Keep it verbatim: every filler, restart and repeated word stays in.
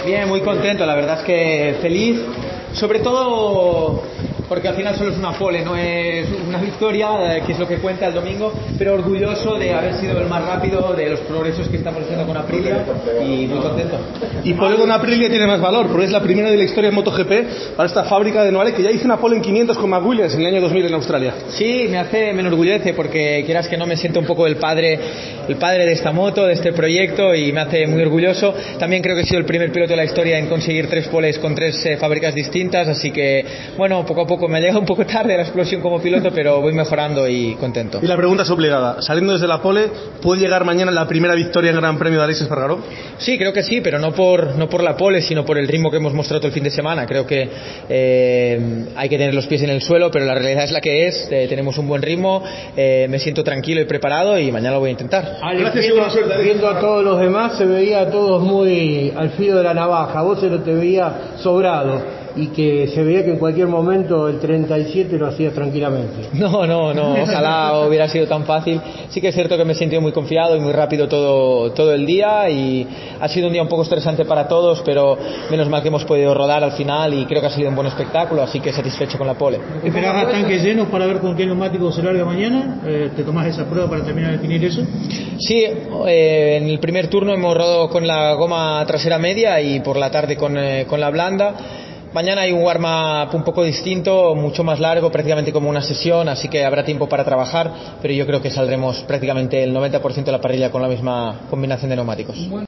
Bien, muy contento, la verdad es que feliz, sobre todo porque al final solo es una pole, no es una victoria, que es lo que cuenta el domingo, pero orgulloso de haber sido el más rápido, de los progresos que estamos haciendo con Aprilia y muy contento. Y pole con Aprilia tiene más valor, porque es la primera de la historia en MotoGP para esta fábrica de Noale, que ya hizo una pole en quinientos con McWilliams en el año dos mil en Australia. Sí, me hace, me enorgullece porque quieras que no me siento un poco el padre, el padre de esta moto, de este proyecto, y me hace muy orgulloso. También creo que he sido el primer piloto de la historia en conseguir tres poles con tres eh, fábricas distintas, así que bueno, poco a poco me llega un poco tarde la explosión como piloto, pero voy mejorando y contento. Y la pregunta es obligada, saliendo desde la pole, ¿puede llegar mañana la primera victoria en Gran Premio de Aleix Espargaró? Sí, creo que sí, pero no por, no por la pole, sino por el ritmo que hemos mostrado el fin de semana. Creo que eh, hay que tener los pies en el suelo, pero la realidad es la que es. Eh, tenemos un buen ritmo, eh, me siento tranquilo y preparado y mañana lo voy a intentar. Alex, viendo, viendo a todos los demás se veía a todos muy al filo de la navaja, vos se lo te veía sobrado y que se veía que en cualquier momento el treinta y siete lo hacías tranquilamente. No, no, no, ojalá hubiera sido tan fácil. Sí que es cierto que me he sentido muy confiado y muy rápido todo, todo el día, y ha sido un día un poco estresante para todos, pero menos mal que hemos podido rodar al final y creo que ha salido un buen espectáculo, así que satisfecho con la pole. ¿Esperás a tanques llenos para ver con qué neumático se larga mañana? Eh, ¿Te tomás esa prueba para terminar de definir eso? Sí, eh, en el primer turno hemos rodado con la goma trasera media y por la tarde con, eh, con la blanda. Mañana hay un warm-up un poco distinto, mucho más largo, prácticamente como una sesión, así que habrá tiempo para trabajar, pero yo creo que saldremos prácticamente el noventa por ciento de la parrilla con la misma combinación de neumáticos.